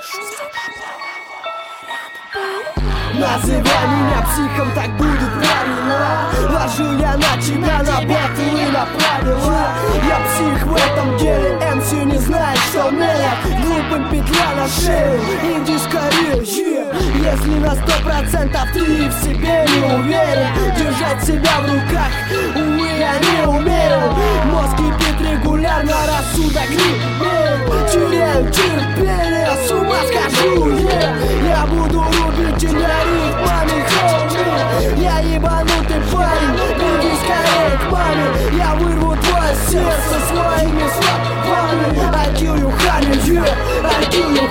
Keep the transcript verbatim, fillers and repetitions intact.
Называй меня психом, так будет правильно. Ложу я на тебя на бету и на правила. Я псих в этом деле, эм си не знает, что мелок. Глупым петля на шею, иди скорее, yeah. Если на сто процентов ты в себе не уверен, держать себя в руках, увы, я не умею. Мозг кипит регулярно, рассудок не имеет. Теряю терпение, с ума схожу, yeah. Я буду рубить тебя ритмами, homie. Я ебанутый парень, беги скорее к маме. Я вырву твое сердце своими словами. I kill you, honey, yeah, I kill you.